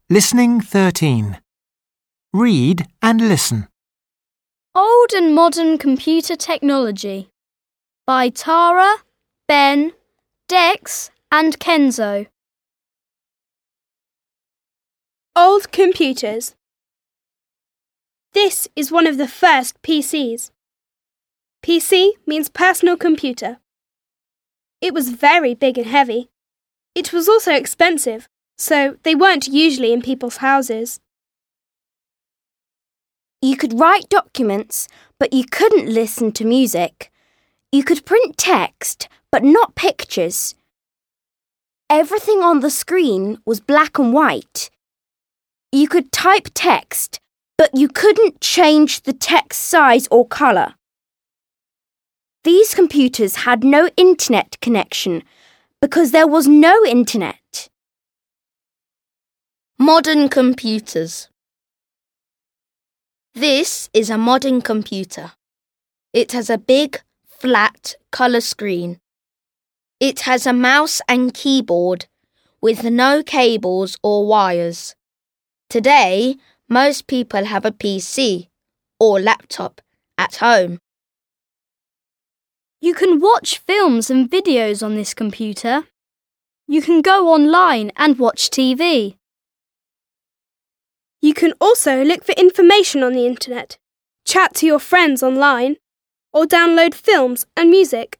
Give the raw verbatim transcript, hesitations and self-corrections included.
Listening thirteen. Read and listen. Old and Modern Computer Technology by Tara, Ben, Dex and Kenzo. Old computers. This is one of the first P Cs. P C means personal computer. It was very big and heavy. It was also expensive, so they weren't usually in people's houses. You could write documents, but you couldn't listen to music. You could print text, but not pictures. Everything on the screen was black and white. You could type text, but you couldn't change the text size or colour. These computers had no internet connection because there was no internet. Modern computers. This is a modern computer. It has a big, flat, colour screen. It has a mouse and keyboard with no cables or wires. Today, most people have a P C or laptop at home. You can watch films and videos on this computer. You can go online and watch T V. You can also look for information on the internet, chat to your friends online, or download films and music.